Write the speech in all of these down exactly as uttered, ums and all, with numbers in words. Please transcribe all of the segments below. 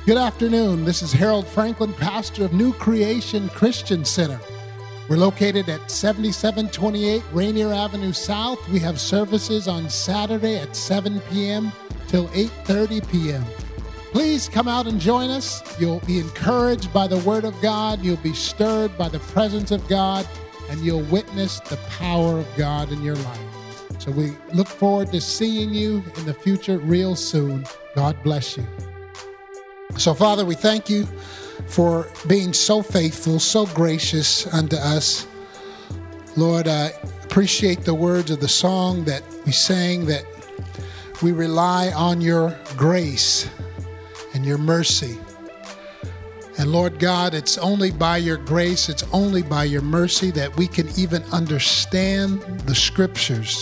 Good afternoon. This is Harold Franklin, pastor of New Creation Christian Center. We're located at seventy-seven twenty-eight Rainier Avenue South. We have services on Saturday at seven p.m. till eight thirty p.m. Please come out and join us. You'll be encouraged by the Word of God. You'll be stirred by the presence of God, and you'll witness the power of God in your life. So we look forward to seeing you in the future real soon. God bless you. So, Father, we thank you for being so faithful, so gracious unto us. Lord, I appreciate the words of the song that we sang, that we rely on your grace and your mercy. And Lord God, it's only by your grace, it's only by your mercy that we can even understand the scriptures.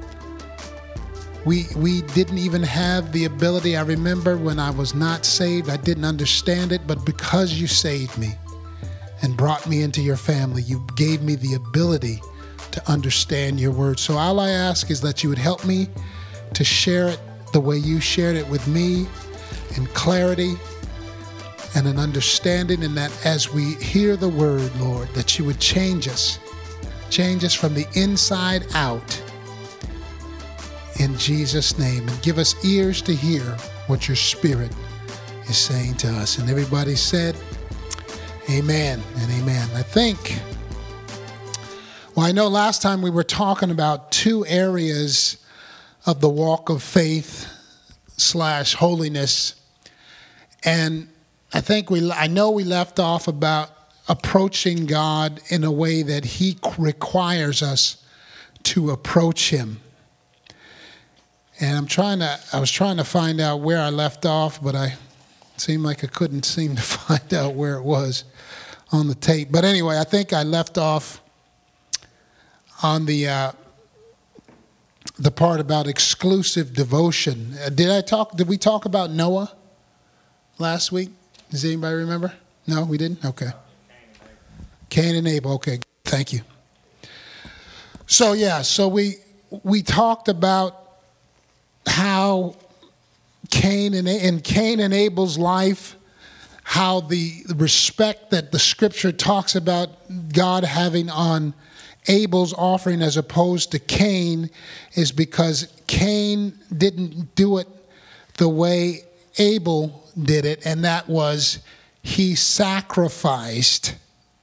We we didn't even have the ability. I remember when I was not saved, I didn't understand it, but because you saved me and brought me into your family, you gave me the ability to understand your word. So all I ask is that you would help me to share it the way you shared it with me, in clarity and an understanding, and that as we hear the word, Lord, that you would change us, change us from the inside out. In Jesus' name, and give us ears to hear what your Spirit is saying to us. And everybody said, amen and amen. I think, well, I know last time we were talking about two areas of the walk of faith slash holiness. And I think we, I know we left off about approaching God in a way that he requires us to approach him. And I'm trying to, I was trying to find out where I left off, but I it seemed like I couldn't seem to find out where it was on the tape. But anyway, I think I left off on the uh, the part about exclusive devotion. Uh, did I talk? Did we talk about Noah last week? Does anybody remember? No, we didn't? Okay. Cain and Abel. Okay, thank you. So yeah, so we we talked about how Cain and, in Cain and Abel's life, how the respect that the scripture talks about God having on Abel's offering as opposed to Cain is because Cain didn't do it the way Abel did it, and that was he sacrificed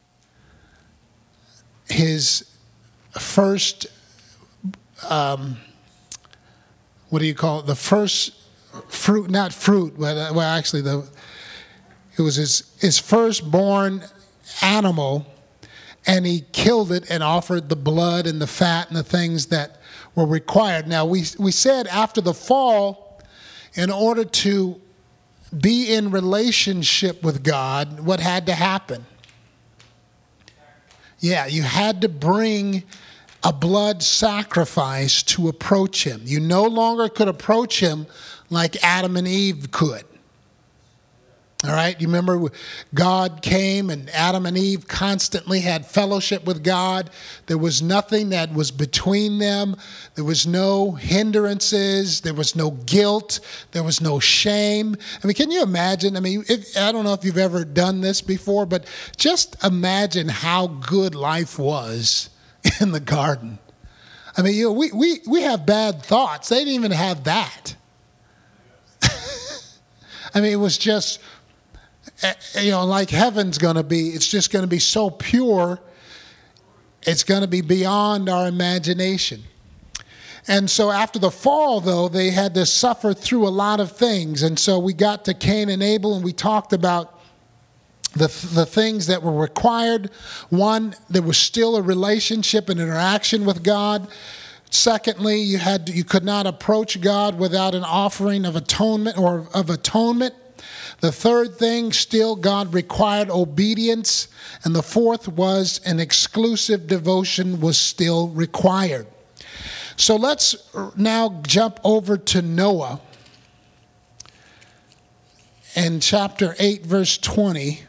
his first um what do you call it? The first fruit, not fruit, but well, actually, the it was his his firstborn animal, and he killed it and offered the blood and the fat and the things that were required. Now, we we said after the fall, in order to be in relationship with God, what had to happen? Yeah, you had to bring a blood sacrifice to approach him. You no longer could approach him like Adam and Eve could. All right, you remember God came and Adam and Eve constantly had fellowship with God. There was nothing that was between them. There was no hindrances. There was no guilt. There was no shame. I mean, can you imagine? I mean, if, I don't know if you've ever done this before, but just imagine how good life was in the garden. I mean, you know, we, we, we have bad thoughts. They didn't even have that. I mean, it was just, you know, like heaven's going to be, it's just going to be so pure, it's going to be beyond our imagination. And so after the fall, though, they had to suffer through a lot of things. And so we got to Cain and Abel, and we talked about The, the things that were required. One, there was still a relationship and interaction with God. Secondly, you had to, you could not approach God without an offering of atonement or of atonement. The third thing, still God required obedience. And the fourth was an exclusive devotion was still required. So let's now jump over to Noah in chapter eight, verse twenty.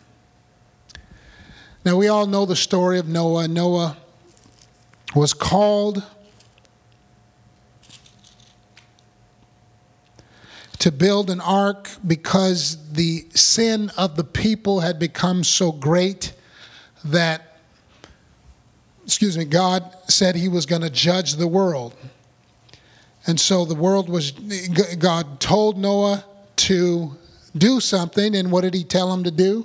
Now, we all know the story of Noah. Noah was called to build an ark because the sin of the people had become so great that, excuse me, God said he was going to judge the world. And so the world was, God told Noah to do something, and what did he tell him to do?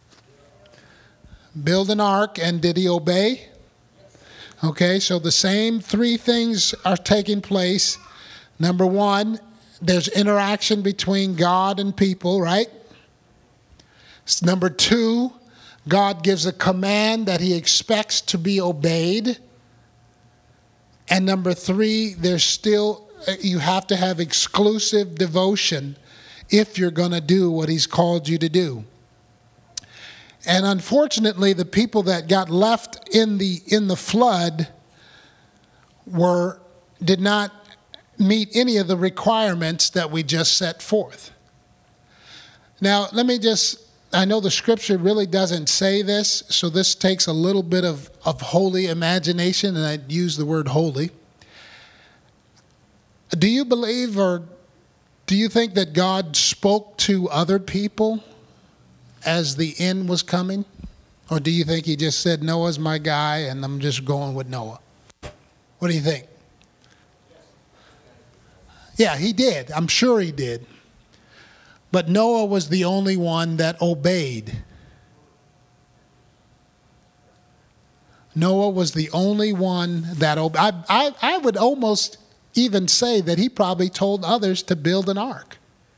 Build an ark, and did he obey? Okay, so the same three things are taking place. Number one, there's interaction between God and people, right? Number two, God gives a command that he expects to be obeyed. And number three, there's still, you have to have exclusive devotion if you're going to do what he's called you to do. And unfortunately, the people that got left in the in the flood were did not meet any of the requirements that we just set forth. Now, let me just, I know the scripture really doesn't say this, so this takes a little bit of, of holy imagination, and I'd use the word holy. Do you believe, or do you think that God spoke to other people as the end was coming? Or do you think he just said, Noah's my guy, and I'm just going with Noah? What do you think? Yeah, he did. I'm sure he did. But Noah was the only one that obeyed. Noah was the only one that obeyed. I, I, I would almost even say that he probably told others to build an ark.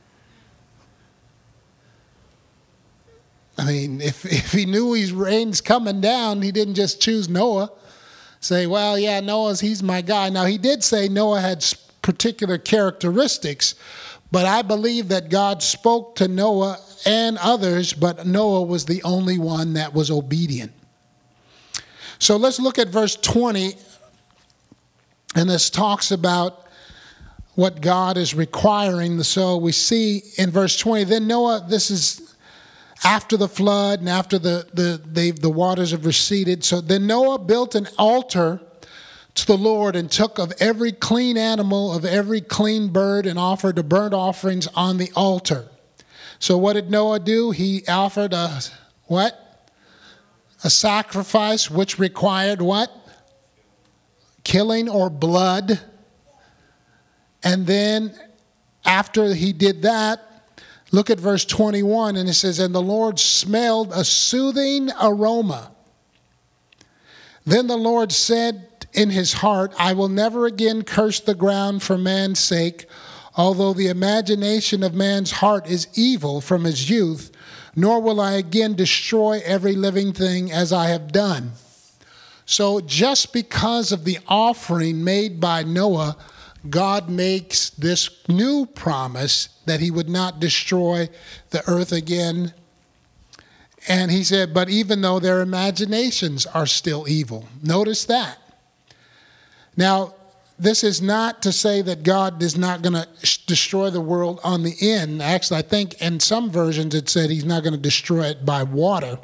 I mean, if, if he knew his rain's coming down, he didn't just choose Noah. Say, well, yeah, Noah's, he's my guy. Now, he did say Noah had particular characteristics, but I believe that God spoke to Noah and others, but Noah was the only one that was obedient. So let's look at verse twenty, and this talks about what God is requiring. So we see in verse twenty, then Noah, this is after the flood and after the, the, they, the waters have receded. So then Noah built an altar to the Lord and took of every clean animal, of every clean bird, and offered the burnt offerings on the altar. So what did Noah do? He offered a what? A sacrifice which required what? Killing or blood. And then after he did that, look at verse twenty-one, and it says, and the Lord smelled a soothing aroma. Then the Lord said in his heart, I will never again curse the ground for man's sake, although the imagination of man's heart is evil from his youth, nor will I again destroy every living thing as I have done. So just because of the offering made by Noah, God makes this new promise that he would not destroy the earth again. And he said, but even though their imaginations are still evil. Notice that. Now, this is not to say that God is not going to destroy the world on the end. Actually, I think in some versions it said he's not going to destroy it by water.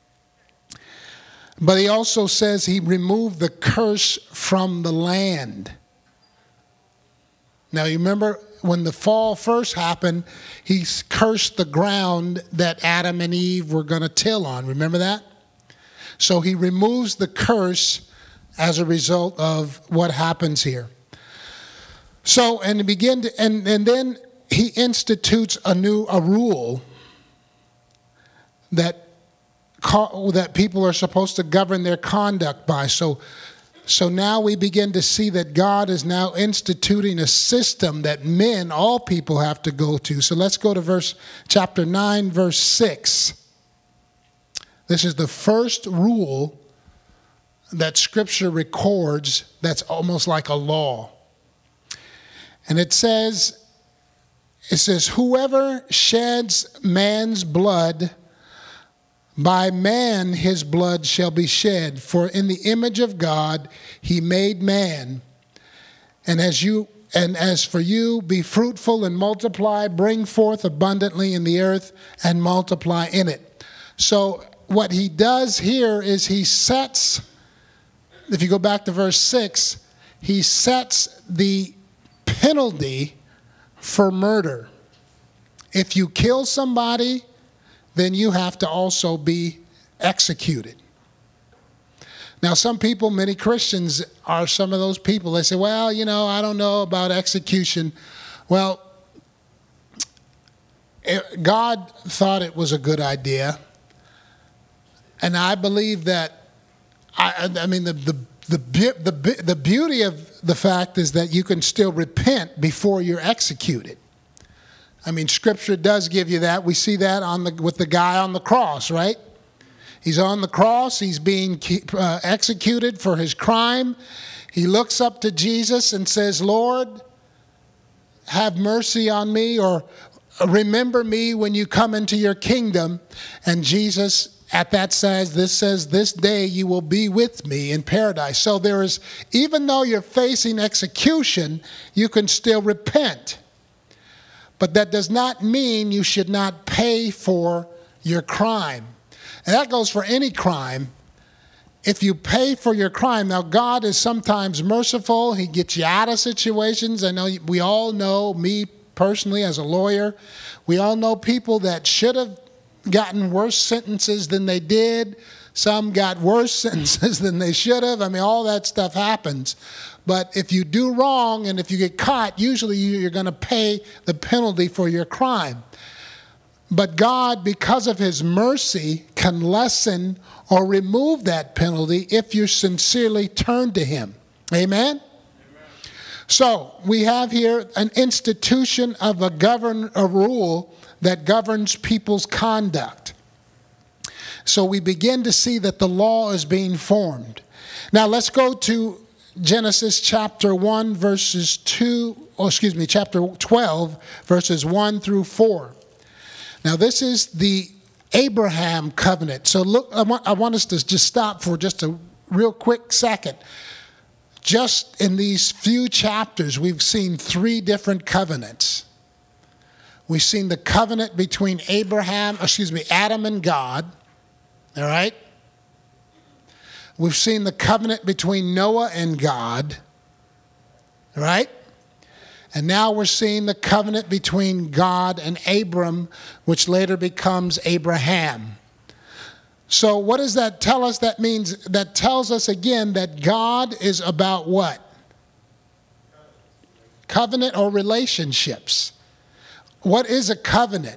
But he also says he removed the curse from the land. Now, you remember when the fall first happened, he cursed the ground that Adam and Eve were going to till on. Remember that? So he removes the curse as a result of what happens here. So, and begin to, and, and then he institutes a new a rule that that people are supposed to govern their conduct by. So, so now we begin to see that God is now instituting a system that men, all people, have to go to. So let's go to verse chapter nine, verse six. This is the first rule that Scripture records that's almost like a law. And it says, it says, whoever sheds man's blood, by man his blood shall be shed. For in the image of God he made man. And as you and as for you, be fruitful and multiply, bring forth abundantly in the earth and multiply in it. So what he does here is he sets, if you go back to verse six, he sets the penalty for murder. If you kill somebody, then you have to also be executed. Now, some people, many Christians are some of those people. They say, well, you know, I don't know about execution. Well, it, God thought it was a good idea. And I believe that, I, I mean, the, the, the, the, the beauty of the fact is that you can still repent before you're executed. I mean, Scripture does give you that. We see that on the with the guy on the cross, right? He's on the cross. He's being uh, executed for his crime. He looks up to Jesus and says, Lord, have mercy on me, or remember me when you come into your kingdom. And Jesus, at that says, this says, this day you will be with me in paradise. So there is, even though you're facing execution, you can still repent. But that does not mean you should not pay for your crime. And that goes for any crime. If you pay for your crime, now God is sometimes merciful. He gets you out of situations. I know we all know, me personally as a lawyer, we all know people that should have gotten worse sentences than they did. Some got worse sentences than they should have. I mean, all that stuff happens. But if you do wrong and if you get caught, usually you're going to pay the penalty for your crime. But God, because of his mercy, can lessen or remove that penalty if you sincerely turn to him. Amen? Amen. So we have here an institution of a govern a rule that governs people's conduct. So we begin to see that the law is being formed. Now let's go to Genesis chapter one, verses two, or excuse me, chapter twelve, verses one through four. Now, this is the Abraham covenant. So look, I want, I want us to just stop for just a real quick second. Just in these few chapters, we've seen three different covenants. We've seen the covenant between Abraham, excuse me, Adam and God. All right? We've seen the covenant between Noah and God. All right? And now we're seeing the covenant between God and Abram, which later becomes Abraham. So what does that tell us? That means, that tells us again that God is about what? Covenant or relationships. What is a covenant?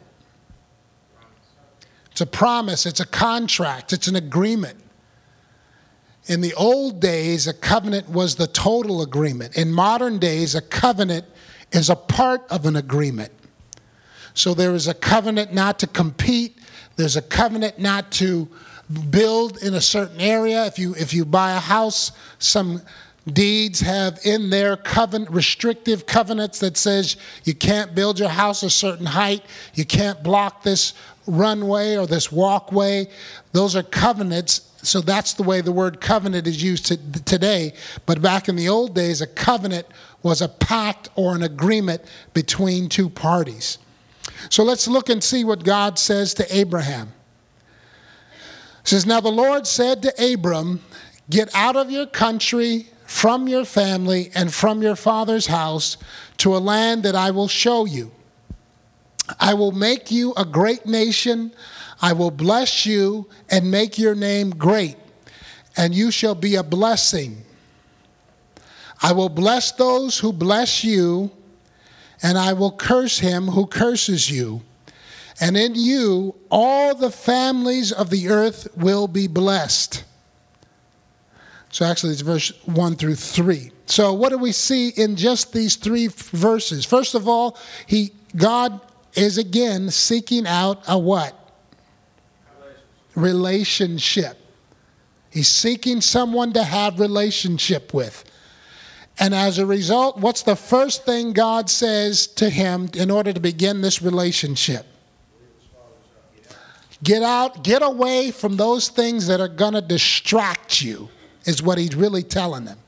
It's a promise, it's a contract, it's an agreement. In the old days, a covenant was the total agreement. In modern days, a covenant is a part of an agreement. So there is a covenant not to compete. There's a covenant not to build in a certain area. If you if you buy a house, some deeds have in their covenant restrictive covenants that says you can't build your house a certain height. You can't block this runway or this walkway. Those are covenants. So that's the way the word covenant is used to, today. But back in the old days, a covenant was a pact or an agreement between two parties. So let's look and see what God says to Abraham. It says, now the Lord said to Abram, get out of your country, from your family, and from your father's house to a land that I will show you. I will make you a great nation. I will bless you and make your name great, and you shall be a blessing. I will bless those who bless you, and I will curse him who curses you. And in you all the families of the earth will be blessed. So actually it's verse one through three. So what do we see in just these three verses? First of all, he God is again seeking out a what? Relationship. He's seeking someone to have relationship with. And as a result, what's the first thing God says to him in order to begin this relationship? Get out, get away from those things that are going to distract you, is what he's really telling them.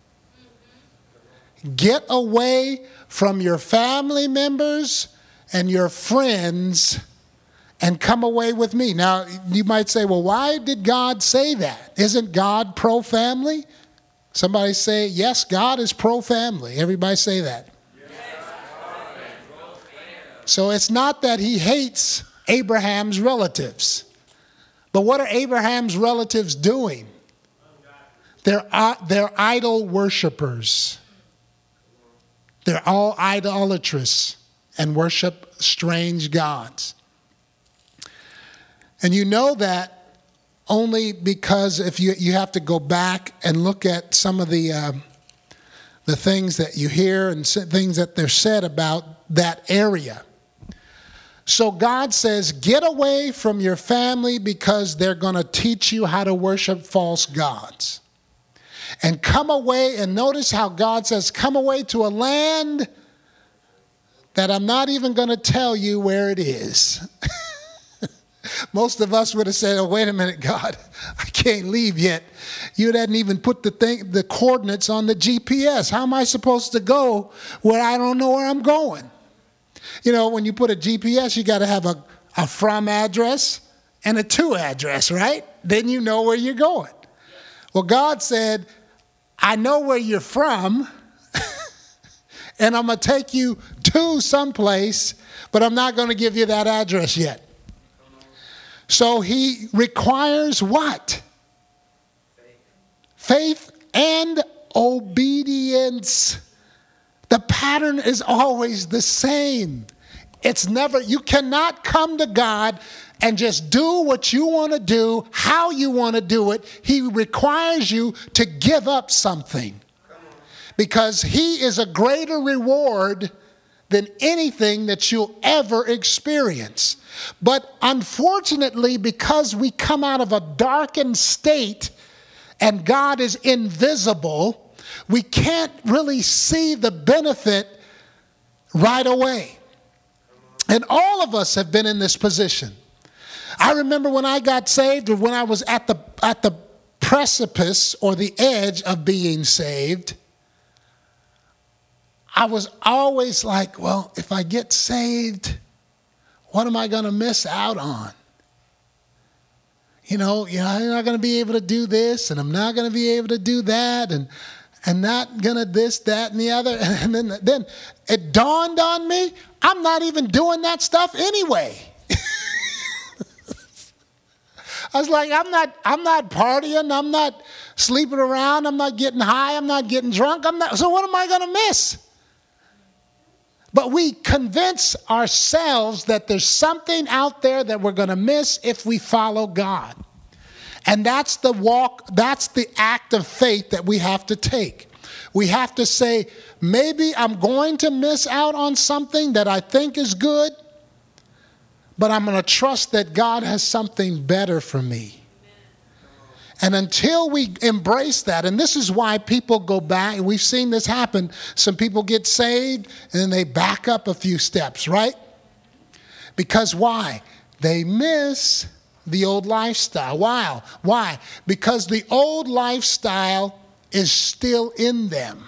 Get away from your family members and your friends and come away with me. Now, you might say, well, why did God say that? Isn't God pro-family? Somebody say, yes, God is pro-family. Everybody say that. Yes. So it's not that he hates Abraham's relatives. But what are Abraham's relatives doing? They're, uh, they're idol worshipers. They're all idolatrous and worship strange gods. And you know that only because if you, you have to go back and look at some of the, uh, the things that you hear and things that they're said about that area. So God says, get away from your family because they're going to teach you how to worship false gods. And come away, and notice how God says, come away to a land that I'm not even going to tell you where it is. Most of us would have said, oh, wait a minute, God, I can't leave yet. You hadn't even put the thing, the coordinates on the G P S. How am I supposed to go where I don't know where I'm going? You know, when you put a G P S, you got to have a, a from address and a to address, right? Then you know where you're going. Well, God said, I know where you're from, and I'm going to take you to someplace, but I'm not going to give you that address yet. So he requires what? Faith and obedience. The pattern is always the same. It's never, you cannot come to God and just do what you want to do, how you want to do it. He requires you to give up something. Because he is a greater reward than anything that you'll ever experience. But unfortunately, because we come out of a darkened state and God is invisible, we can't really see the benefit right away. And all of us have been in this position. I remember when I got saved, or when I was at the at the precipice or the edge of being saved, I was always like, well, if I get saved, what am I going to miss out on? You know, you know, I'm not going to be able to do this, and I'm not going to be able to do that, and and not going to this, that, and the other. And then, then it dawned on me, I'm not even doing that stuff anyway. I was like, I'm not, I'm not partying, I'm not sleeping around, I'm not getting high, I'm not getting drunk, I'm not, so what am I going to miss? But we convince ourselves that there's something out there that we're going to miss if we follow God. And that's the walk, that's the act of faith that we have to take. We have to say, maybe I'm going to miss out on something that I think is good, but I'm going to trust that God has something better for me. And until we embrace that, and this is why people go back, and we've seen this happen. Some people get saved, and then they back up a few steps, right? Because why? They miss the old lifestyle. Why? Why? Because the old lifestyle is still in them.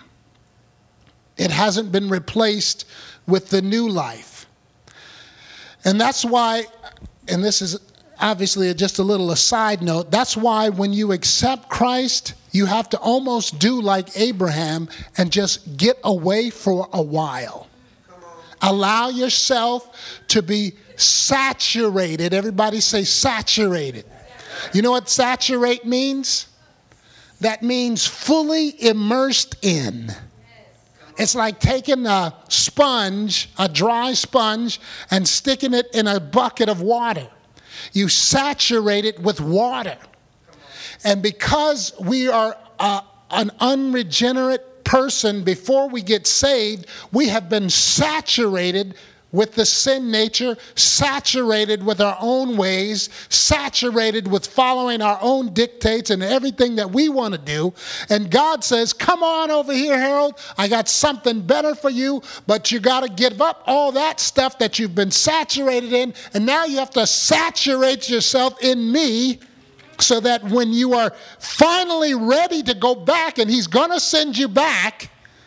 It hasn't been replaced with the new life. And that's why, and this is obviously just a little aside note, that's why when you accept Christ, you have to almost do like Abraham and just get away for a while. Allow yourself to be saturated. Everybody say saturated. You know what saturate means? That means fully immersed in. It's like taking a sponge, a dry sponge, and sticking it in a bucket of water. You saturate it with water. And because we are uh, an unregenerate person before we get saved, we have been saturated with the sin nature, saturated with our own ways, saturated with following our own dictates and everything that we want to do. And God says, come on over here, Harold. I got something better for you, but you got to give up all that stuff that you've been saturated in, and now you have to saturate yourself in me so that when you are finally ready to go back, and he's going to send you back,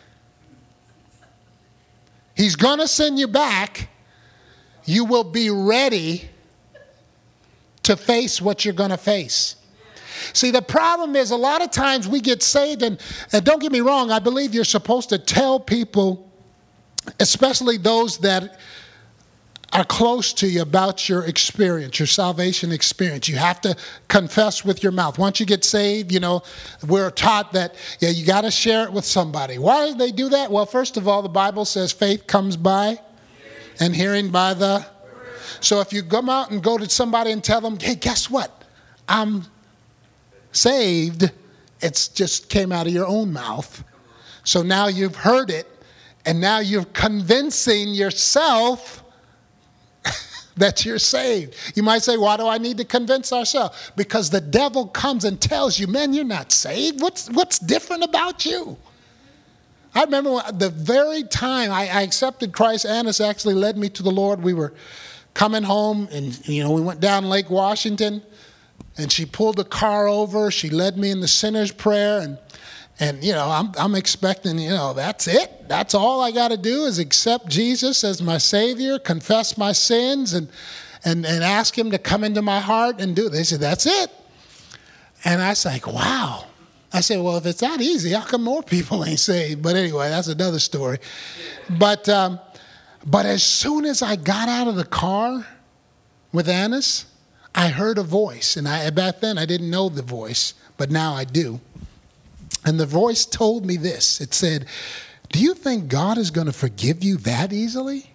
He's going to send you back. You will be ready to face what you're going to face. See, the problem is a lot of times we get saved, and, and don't get me wrong, I believe you're supposed to tell people, especially those that are close to you about your experience, your salvation experience. You have to confess with your mouth. Once you get saved, you know, we're taught that yeah, you got to share it with somebody. Why do they do that? Well, first of all, the Bible says faith comes by and hearing by the. So if you come out and go to somebody and tell them, hey, guess what? I'm saved. It's just came out of your own mouth. So now you've heard it, and now you're convincing yourself that you're saved. You might say, why do I need to convince ourselves? Because the devil comes and tells you, man, you're not saved. What's what's different about you? I remember the very time I, I accepted Christ, Annis actually led me to the Lord. We were coming home, and you know, we went down Lake Washington, and she pulled the car over. She led me in the sinner's prayer, and and you know, I'm I'm expecting, you know, that's it. That's all I got to do is accept Jesus as my Savior, confess my sins, and and and ask Him to come into my heart and do it. They said, that's it. And I was like, wow. I said, well, if it's that easy, how come more people ain't saved? But anyway, that's another story. But um, but as soon as I got out of the car with Annis, I heard a voice. And I back then I didn't know the voice, but now I do. And the voice told me this. It said, do you think God is going to forgive you that easily?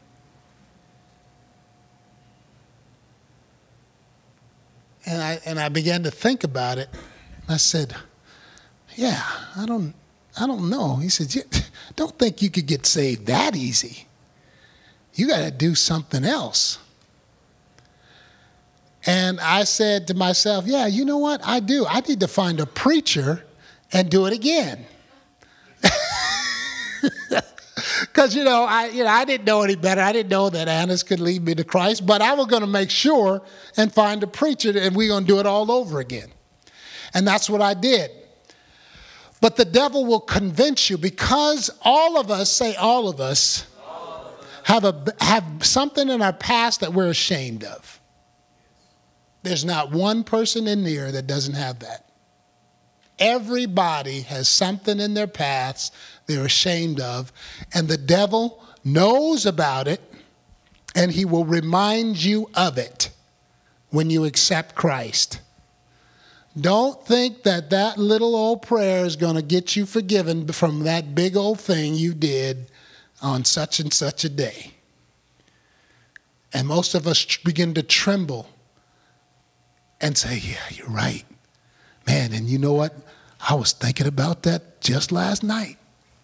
And I and I began to think about it. I said, yeah, I don't I don't know. He said, don't think you could get saved that easy. You got to do something else. And I said to myself, yeah, you know what? I do. I need to find a preacher and do it again. Because, you know, I you know, I didn't know any better. I didn't know that Annis could lead me to Christ. But I was going to make sure and find a preacher, and we're going to do it all over again. And that's what I did. But the devil will convince you, because all of us, say all of us, all of us. have a have something in our past that we're ashamed of. There's not one person in here that doesn't have that. Everybody has something in their past they're ashamed of, and the devil knows about it, and he will remind you of it when you accept Christ. Don't think that that little old prayer is going to get you forgiven from that big old thing you did on such and such a day. And most of us begin to tremble and say, yeah, you're right. Man, and you know what? I was thinking about that just last night.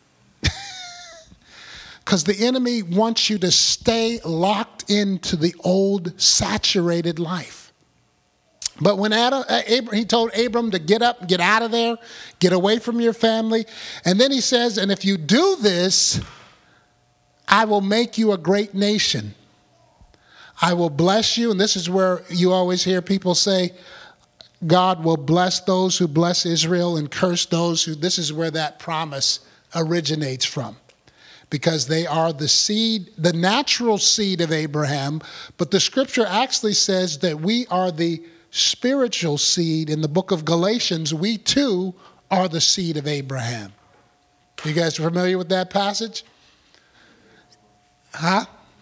Because the enemy wants you to stay locked into the old, saturated life. But when Adam, uh, Abram, he told Abram to get up, get out of there, get away from your family. And then he says, and if you do this, I will make you a great nation. I will bless you. And this is where you always hear people say, God will bless those who bless Israel and curse those who, this is where that promise originates from. Because they are the seed, the natural seed of Abraham. But the scripture actually says that we are the spiritual seed. In the book of Galatians, we too are the seed of Abraham. You guys familiar with that passage? Huh?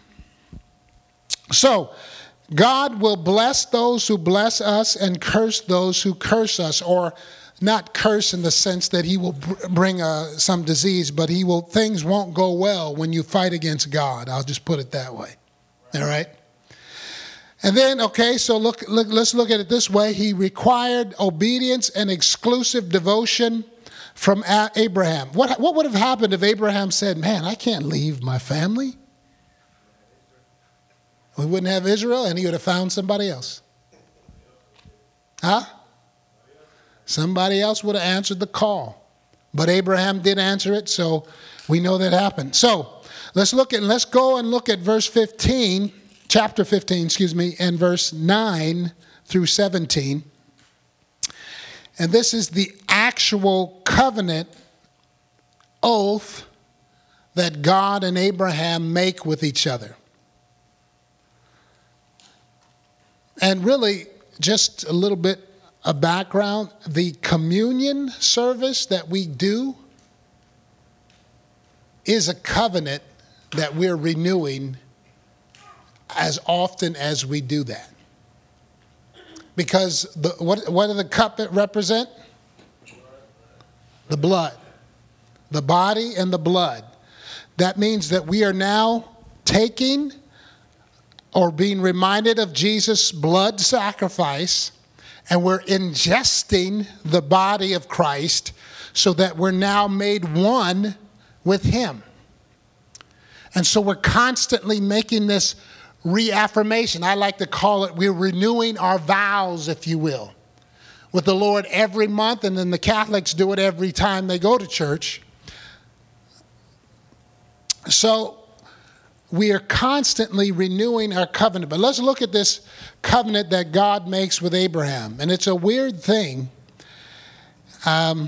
So, God will bless those who bless us and curse those who curse us, or not curse in the sense that he will bring uh, some disease, but he will, things won't go well when you fight against God. I'll just put it that way. All right? And then, okay, so look, look, let's look at it this way. He required obedience and exclusive devotion from Abraham. What, what would have happened if Abraham said, man, I can't leave my family? We wouldn't have Israel, and he would have found somebody else. Huh? Somebody else would have answered the call. But Abraham did answer it, so we know that happened. So let's look at, let's go and look at verse fifteen, chapter fifteen, excuse me, and verse nine through seventeen. And this is the actual covenant oath that God and Abraham make with each other. And really, just a little bit of background, the communion service that we do is a covenant that we're renewing as often as we do that. Because the, what, what does the cup represent? The blood. The body and the blood. That means that we are now taking or being reminded of Jesus' blood sacrifice, and we're ingesting the body of Christ so that we're now made one with him. And so we're constantly making this reaffirmation. I like to call it, we're renewing our vows, if you will, with the Lord every month, and then the Catholics do it every time they go to church. So we are constantly renewing our covenant. But let's look at this covenant that God makes with Abraham. And it's a weird thing. Um,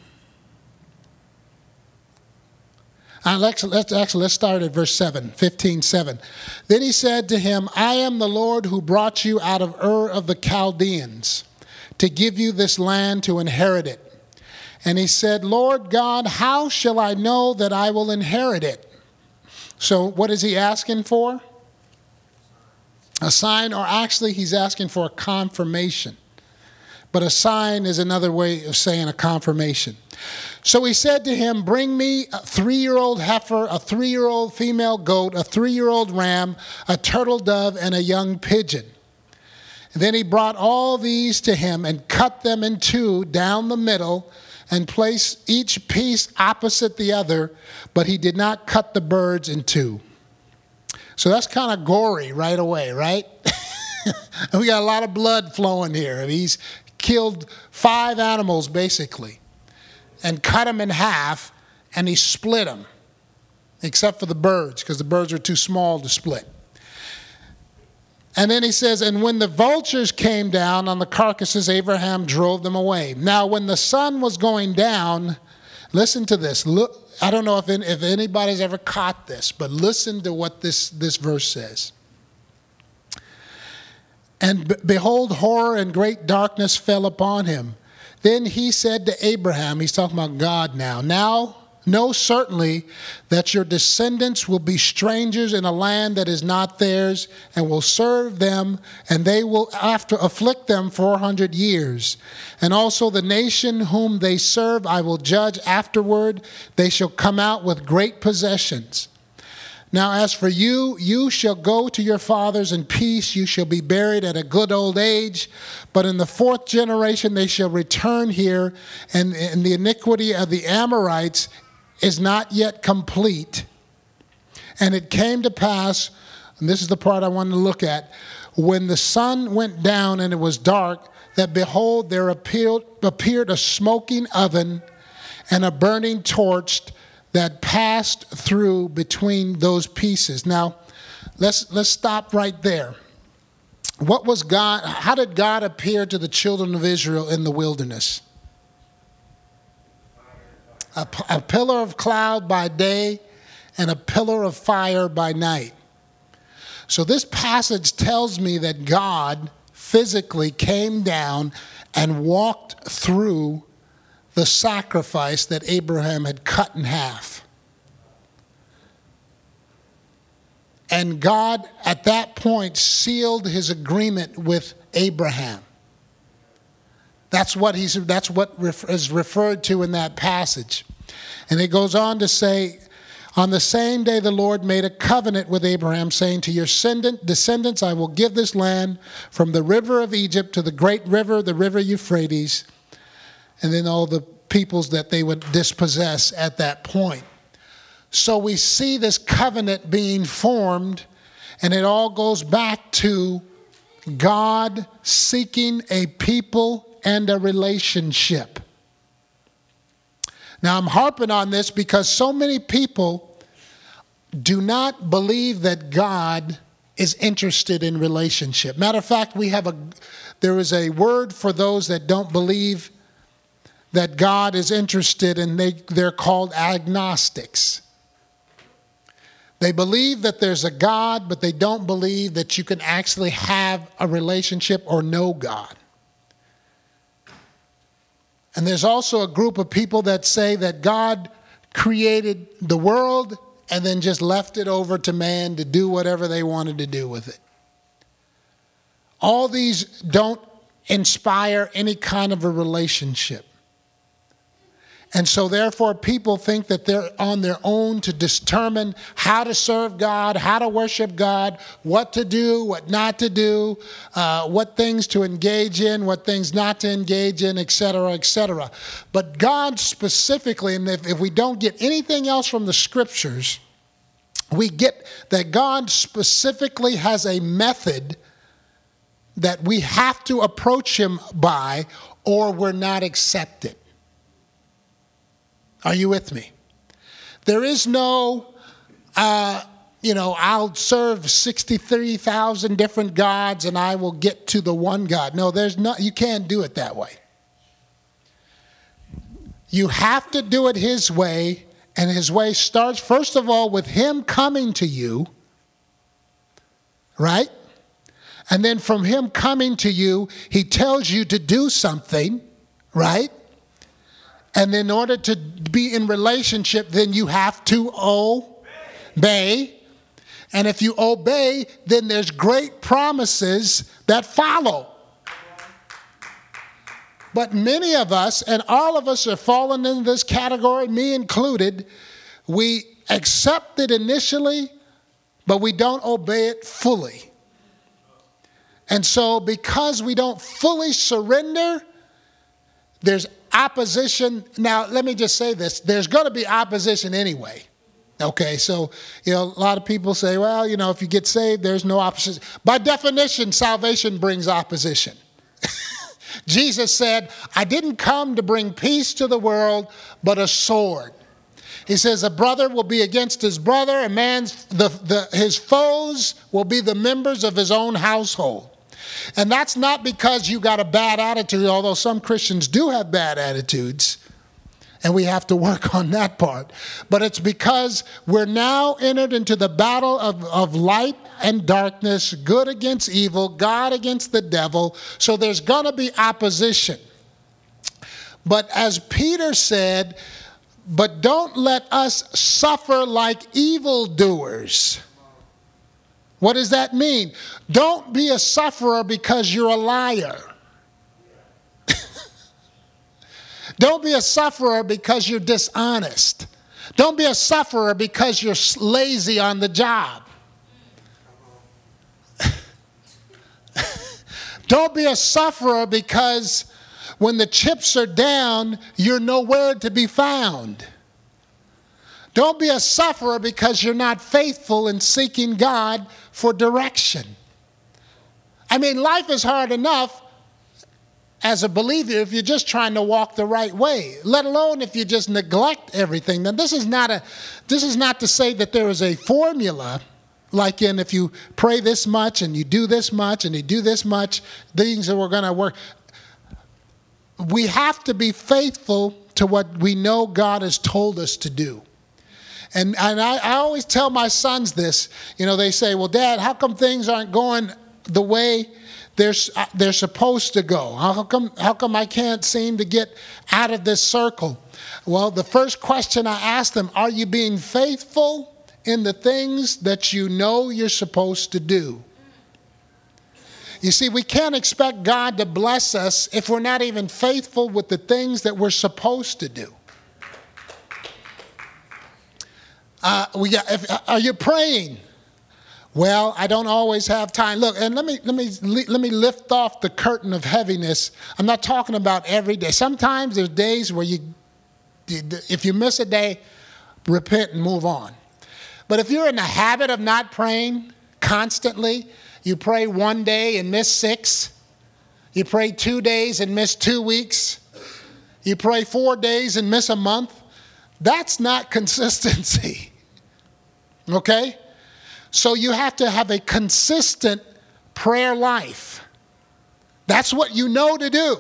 uh, let's, let's, actually, let's start at verse seven, fifteen seven. Then he said to him, I am the Lord who brought you out of Ur of the Chaldeans to give you this land to inherit it. And he said, Lord God, how shall I know that I will inherit it? So what is he asking for? A sign, or actually he's asking for a confirmation. But a sign is another way of saying a confirmation. So he said to him, bring me a three-year-old heifer, a three-year-old female goat, a three-year-old ram, a turtle dove, and a young pigeon. And then he brought all these to him and cut them in two down the middle and placed each piece opposite the other, but he did not cut the birds in two. So that's kind of gory right away, right? We got a lot of blood flowing here. And he's killed five animals, basically, and cut them in half, and he split them, except for the birds, because the birds are too small to split. And then he says, and when the vultures came down on the carcasses, Abraham drove them away. Now, when the sun was going down, listen to this. Look, I don't know if, if anybody's ever caught this, but listen to what this, this verse says. And be- behold, horror and great darkness fell upon him. Then he said to Abraham, he's talking about God now, now know certainly that your descendants will be strangers in a land that is not theirs, and will serve them, and they will after afflict them four hundred years. And also the nation whom they serve I will judge afterward. They shall come out with great possessions. Now as for you, you shall go to your fathers in peace. You shall be buried at a good old age. But in the fourth generation they shall return here, and, and the iniquity of the Amorites is not yet complete. And it came to pass, and this is the part I wanted to look at, when the sun went down and it was dark, that behold, there appeared, appeared a smoking oven and a burning torch that passed through between those pieces. Now, let's let's stop right there. What was God, how did God appear to the children of Israel in the wilderness? A, a pillar of cloud by day and a pillar of fire by night. So this passage tells me that God physically came down and walked through the sacrifice that Abraham had cut in half. And God, at that point, sealed his agreement with Abraham. That's what he's. That's what is referred to in that passage. And it goes on to say, on the same day the Lord made a covenant with Abraham, saying, to your descendants I will give this land from the river of Egypt to the great river, the river Euphrates, and then all the peoples that they would dispossess at that point. So we see this covenant being formed, and it all goes back to God seeking a people and a relationship. Now I'm harping on this because so many people do not believe that God is interested in relationship. Matter of fact, we have a there is a word for those that don't believe that God is interested, and they, they're called agnostics. They believe that there's a God, but they don't believe that you can actually have a relationship or know God. And there's also a group of people that say that God created the world and then just left it over to man to do whatever they wanted to do with it. All these don't inspire any kind of a relationship. And so therefore people think that they're on their own to determine how to serve God, how to worship God, what to do, what not to do, uh, what things to engage in, what things not to engage in, et cetera, et cetera. But God specifically, and if, if we don't get anything else from the scriptures, we get that God specifically has a method that we have to approach him by, or we're not accepted. Are you with me? There is no, uh, you know, I'll serve sixty-three thousand different gods and I will get to the one God. No, there's not. You can't do it that way. You have to do it his way, and his way starts, first of all, with him coming to you, right? And then from him coming to you, he tells you to do something, right? And in order to be in relationship, then you have to obey. And if you obey, then there's great promises that follow. But many of us, and all of us are fallen into this category, me included, we accept it initially, but we don't obey it fully. And so because we don't fully surrender, there's opposition. Now, let me just say this. There's going to be opposition anyway. Okay, so, you know, a lot of people say, well, you know, if you get saved, there's no opposition. By definition, salvation brings opposition. Jesus said, I didn't come to bring peace to the world, but a sword. He says a brother will be against his brother, a man's, the, the, his foes will be the members of his own household. And that's not because you got a bad attitude, although some Christians do have bad attitudes, and we have to work on that part. But it's because we're now entered into the battle of, of light and darkness, good against evil, God against the devil. So there's going to be opposition. But as Peter said, but don't let us suffer like evildoers. What does that mean? Don't be a sufferer because you're a liar. Don't be a sufferer because you're dishonest. Don't be a sufferer because you're lazy on the job. Don't be a sufferer because when the chips are down, you're nowhere to be found. Don't be a sufferer because you're not faithful in seeking God for direction. I mean, life is hard enough as a believer if you're just trying to walk the right way, let alone if you just neglect everything. Now, this is not a, this is not to say that there is a formula, like in if you pray this much and you do this much and you do this much, things that we're going to work. We have to be faithful to what we know God has told us to do. And, and I, I always tell my sons this. You know, they say, well, Dad, how come things aren't going the way they're, they're supposed to go? How come, how come I can't seem to get out of this circle? Well, the first question I ask them, are you being faithful in the things that you know you're supposed to do? You see, we can't expect God to bless us if we're not even faithful with the things that we're supposed to do. Uh, we got, if, are you praying? Well, I don't always have time. Look, and let me let me let me lift off the curtain of heaviness. I'm not talking about every day. Sometimes there's days where you, if you miss a day, repent and move on. But if you're in the habit of not praying constantly, you pray one day and miss six. You pray two days and miss two weeks. You pray four days and miss a month. That's not consistency. Okay? So you have to have a consistent prayer life. That's what you know to do.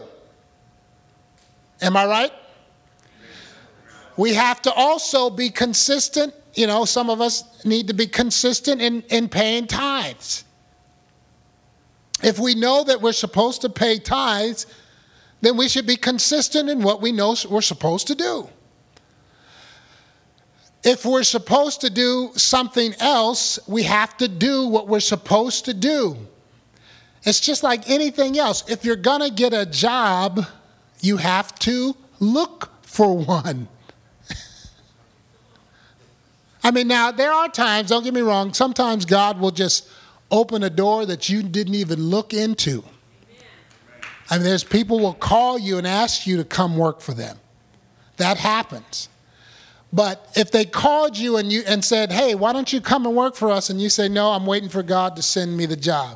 Am I right? We have to also be consistent. You know, some of us need to be consistent in, in paying tithes. If we know that we're supposed to pay tithes, then we should be consistent in what we know we're supposed to do. If we're supposed to do something else, we have to do what we're supposed to do. It's just like anything else. If you're going to get a job, you have to look for one. I mean, now, there are times, don't get me wrong, sometimes God will just open a door that you didn't even look into. I mean, there's people will call you and ask you to come work for them. That happens. But if they called you and you and said, hey, why don't you come and work for us? And you say, no, I'm waiting for God to send me the job.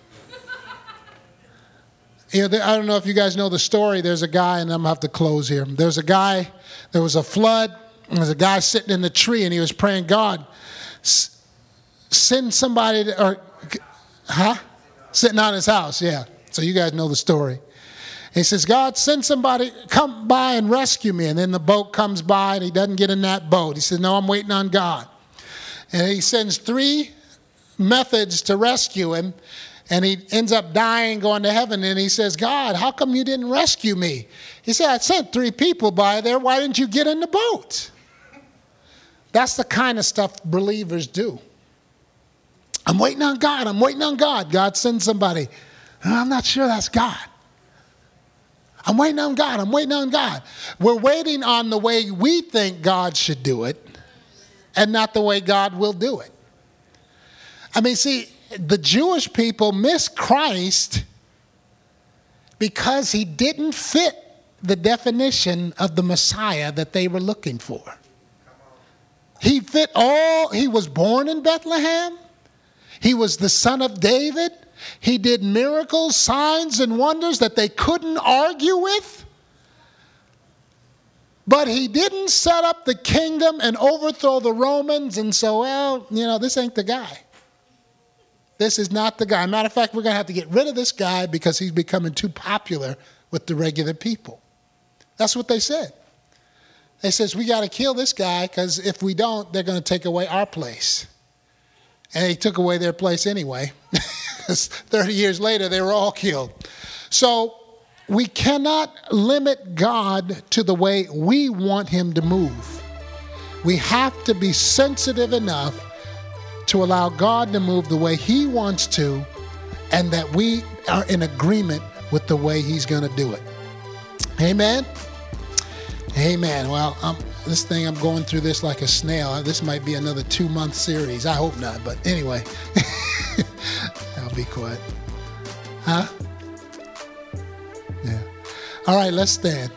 You know, I don't know if you guys know the story. There's a guy, and I'm going to have to close here. There's a guy, there was a flood. There's a guy sitting in the tree, and he was praying, God, s- send somebody, to, or, huh? Sitting on his house, yeah. So you guys know the story. And he says, God, send somebody, come by and rescue me. And then the boat comes by, and he doesn't get in that boat. He says, no, I'm waiting on God. And he sends three methods to rescue him, and he ends up dying, going to heaven. And he says, God, how come you didn't rescue me? He said, I sent three people by there. Why didn't you get in the boat? That's the kind of stuff believers do. I'm waiting on God. I'm waiting on God. God sends somebody. I'm not sure that's God. I'm waiting on God. I'm waiting on God. We're waiting on the way we think God should do it and not the way God will do it. I mean, see, the Jewish people missed Christ because he didn't fit the definition of the Messiah that they were looking for. He fit all, he was born in Bethlehem. He was the son of David. He did miracles, signs, and wonders that they couldn't argue with. But he didn't set up the kingdom and overthrow the Romans and so, well, you know, this ain't the guy. This is not the guy. Matter of fact, we're going to have to get rid of this guy because he's becoming too popular with the regular people. That's what they said. They says, we got to kill this guy because if we don't, they're going to take away our place. And they took away their place anyway. thirty years later, they were all killed. So we cannot limit God to the way we want him to move. We have to be sensitive enough to allow God to move the way he wants to, and that we are in agreement with the way he's going to do it. Amen? Amen. Well, um, this thing, I'm going through this like a snail. This might be another two-month series. I hope not, but anyway. I'll be quiet. Huh? Yeah. All right, let's stand.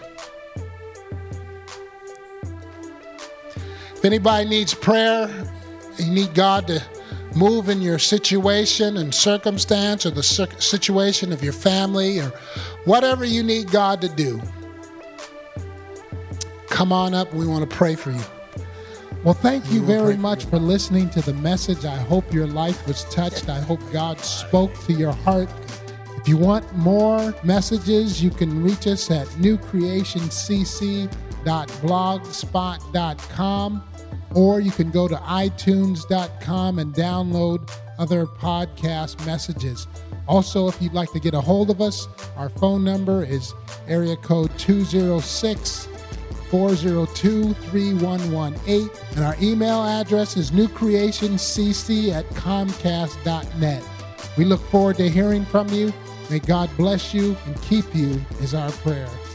If anybody needs prayer, you need God to move in your situation and circumstance, or the situation of your family, or whatever you need God to do, come on up. We want to pray for you. Well, thank you very much for listening to the message. I hope your life was touched. I hope God spoke to your heart. If you want more messages, you can reach us at new creation c c dot blogspot dot com, or you can go to i tunes dot com and download other podcast messages. Also, if you'd like to get a hold of us, our phone number is area code two oh six, four oh two, three one one eight, and our email address is new creation c c at comcast dot net. We look forward to hearing from you. May God bless you and keep you is our prayer.